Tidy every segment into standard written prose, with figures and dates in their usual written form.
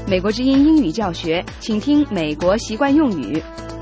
美国之音英语教学，请听美国习惯用语。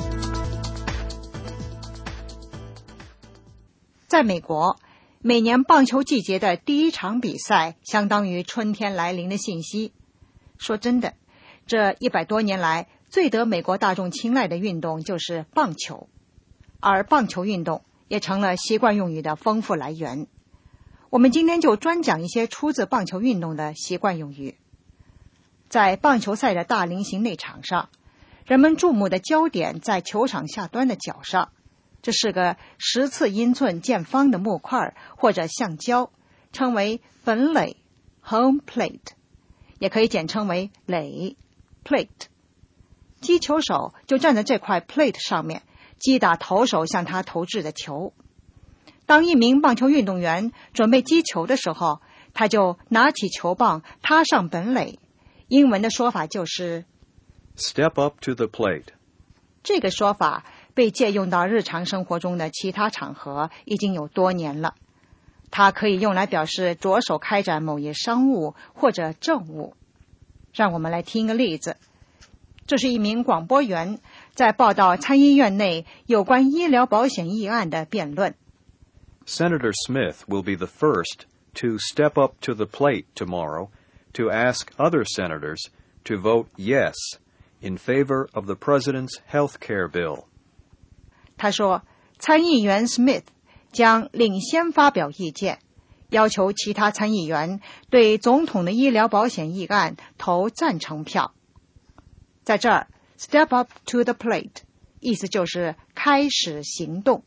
在美国，每年棒球季节的第一场比赛相当于春天来临的信息。说真的，这100多年来最得美国大众青睐的运动就是棒球，而棒球运动也成了习惯用语的丰富来源。我们今天就专讲一些出自棒球运动的习惯用语。在棒球赛的大菱形内场上，人们注目的焦点在球场下端的角上，这是个10次英寸见方的木块或者橡胶，称为本垒 home plate， 也可以简称为垒 plate。 击球手就站在这块 plate 上面，击打投手向他投掷的球。当一名棒球运动员准备击球的时候，他就拿起球棒踏上本垒，英文的说法就是 Step up to the plate。 这个说法被借用到日常生活中的其他场合已经有多年了。它可以用来表示着手开展某一商务或者政务。让我们来听个例子。这是一名广播员在报道参议院内有关医疗保险议案的辩论。 Senator Smith will be the first to step up to the plate tomorrow to ask other senators to vote yes in favor of the president's health care bill. 他说，参议员 Smith 将领先发表意见，要求其他参议员对总统的医疗保险议案投赞成票。在这儿 step up to the plate 意思就是开始行动。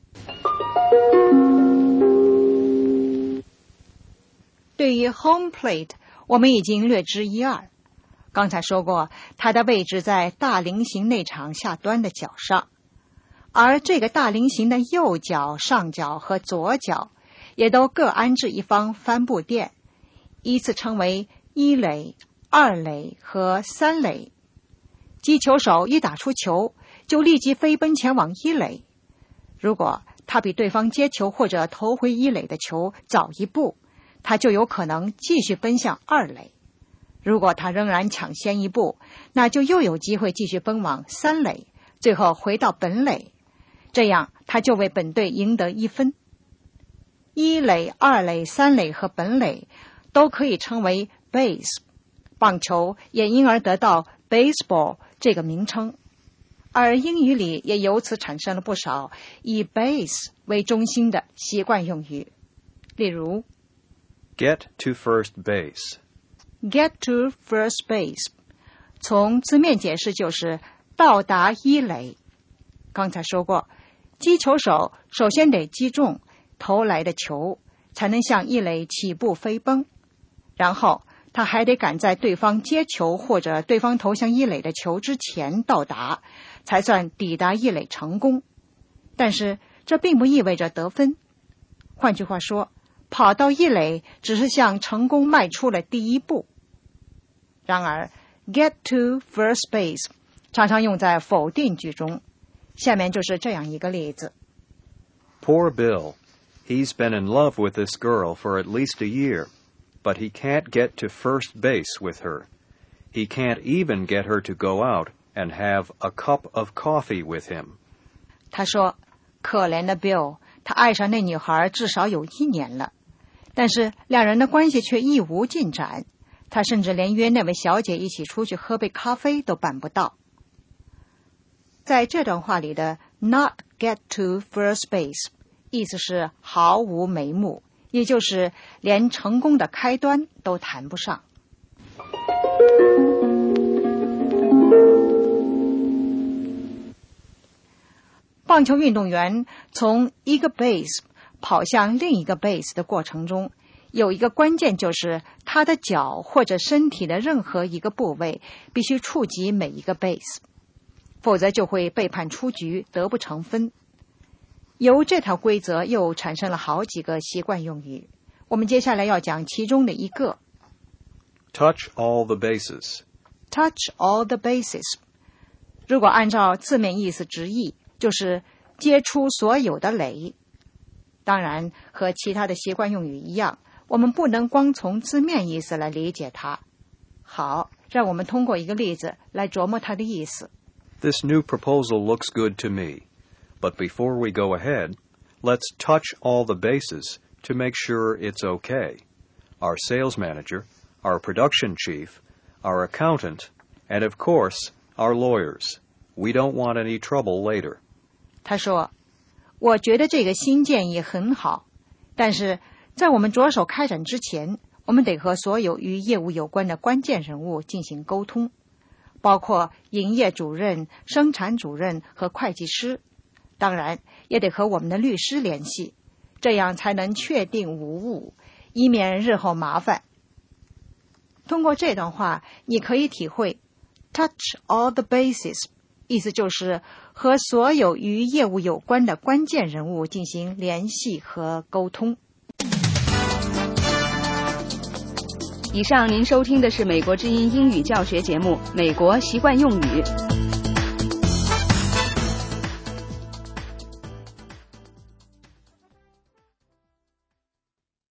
对于 home plate 我们已经略知一二。刚才说过，它的位置在大菱形内场下端的角上，而这个大菱形的右角、上角和左角也都各安置一方帆布垫，依次称为1垒、2垒和3垒。击球手一打出球，就立即飞奔前往1垒。如果他比对方接球或者投回1垒的球早一步，他就有可能继续奔向2垒。如果他仍然抢先一步，那就又有机会继续奔往3垒，最后回到本垒。这样他就为本队赢得1分。1垒、2垒、3垒和本垒都可以称为 base， 棒球也因而得到 baseball 这个名称。而英语里也由此产生了不少以 base 为中心的习惯用语。例如 Get to first base。 Get to first base 从字面解释就是到达1垒。刚才说过，击球手首先得击中投来的球，才能向1垒起步飞奔，然后他还得赶在对方接球或者对方投向1垒的球之前到达，才算抵达1垒成功。但是这并不意味着得分。换句话说，跑到1垒只是向成功迈出了第一步。然而 get to first base 常常用在否定句中。下面就是这样一个例子。 Poor Bill. He's been in love with this girl for at least a year, but he can't get to first base with her. He can't even get her to go out and have a cup of coffee with him. 他说，可怜的 Bill， 他爱上那女孩至少有1年了，但是两人的关系却一无进展，他甚至连约那位小姐一起出去喝杯咖啡都办不到。在这段话里的 not get to first base 意思是毫无眉目，也就是连成功的开端都谈不上。棒球运动员从一个 base 跑向另一个 base 的过程中，有一个关键就是他的脚或者身体的任何一个部位必须触及每一个 base， 否则就会被判出局，得不成分。由这条规则又产生了好几个习惯用语，我们接下来要讲其中的一个。 Touch all the bases。 Touch all the bases 如果按照字面意思直译，就是接触所有的垒。当然和其他的习惯用语一样，我们不能光从字面意思来理解它。 好，让我们通过一个例子来琢磨它的意思。 This new proposal looks good to me. But before we go ahead, let's touch all the bases to make sure it's okay. Our sales manager, our production chief, our accountant, and of course, our lawyers. We don't want any trouble later. 他说，我觉得这个新建议很好，但是在我们着手开展之前，我们得和所有与业务有关的关键人物进行沟通，包括营业主任、生产主任和会计师，当然也得和我们的律师联系，这样才能确定无误，以免日后麻烦。通过这段话，你可以体会 touch all the bases， 意思就是和所有与业务有关的关键人物进行联系和沟通。 以上您收听的是美国之音英语教学节目《美国习惯用语》。